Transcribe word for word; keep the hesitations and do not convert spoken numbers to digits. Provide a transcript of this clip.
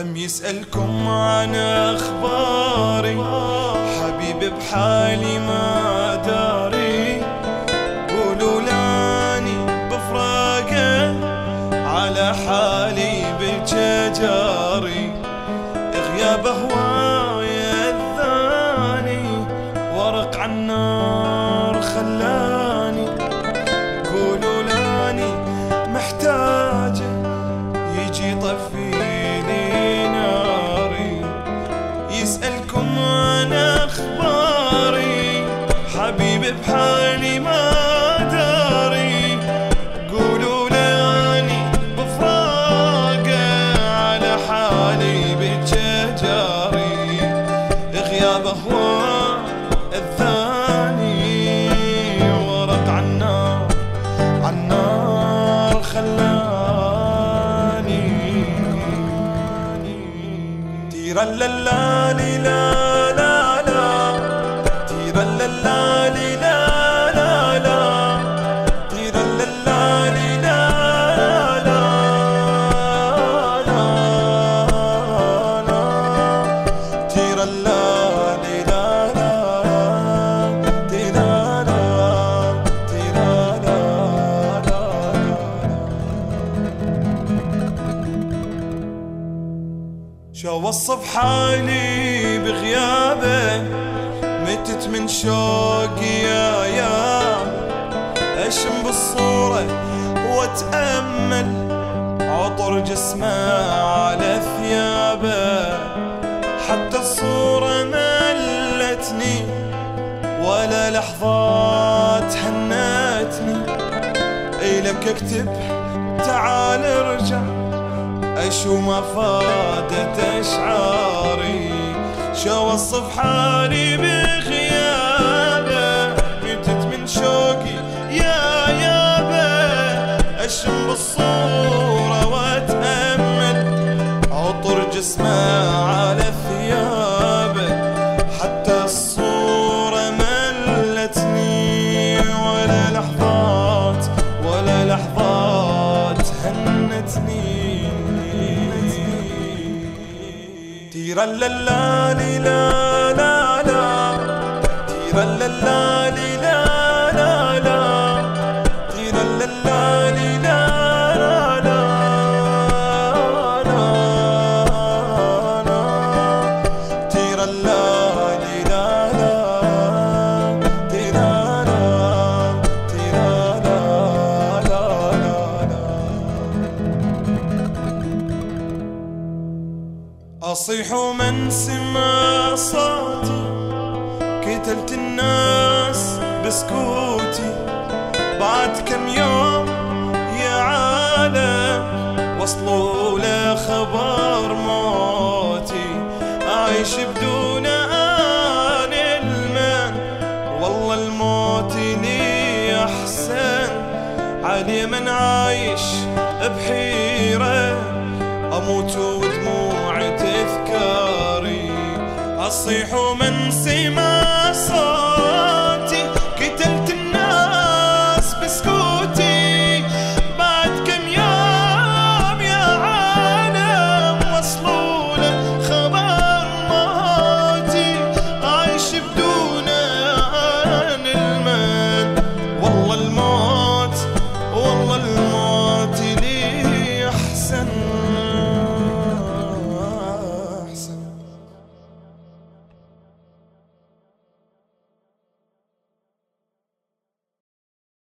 هم يسألكم عن أخباري، حبيبي بحالي ما داري، قولوا لاني بفراقه على حالي بالشجاري، غياب هواي الثاني ورق عالنار خلاني، قولوا لاني محتاجه يجي يطفيلي ناري، يسألكم عن أخباري حبيبي بحالي ما داري، قولوا لاني بفراقه على حالي بتشجاري، غياب هو الثاني ورق عالنار عالنار خلاني. تيرا لا لا لا لا لا، تيرا لا لا لا لا لا، تيرا لا لا لا لا لا، تيرا لا لا لا، تيرا لا تيرا لا. شو وصف حالي بغيابه، متت من شوقي يا يا، اشم بالصورة واتأمل عطر جسمه على ثيابه، حتى الصورة ملتني ولا لحظات هنتني، إلك اكتب تعال ارجع اشو ما فادت اشعاري، شو وصف حالي بغيابه، متت من شوقي يا يابه، اشم بالصورة واتأمل عطر جسمه على ثيابه، حتى الصورة ملتني ولا لحظات ولا لحظات هنتني. تيرا لا لا لا لا لا، تيرا لا لا لا لا لا، تيرا لا لا لا لا لا، تيرا لا لا لا، تيرا لا تيرا لا لا لا. أصيح ومن سمع صوتي، قتلت الناس بسكوتي، بعد كم يوم يا عالم وصلوا لخبر موتي، عايش بدون آن المن والله الموت لي أحسن، علي من عايش بحيرة أموت ودموع تذكاري، أصيح ومن سمع صوتي،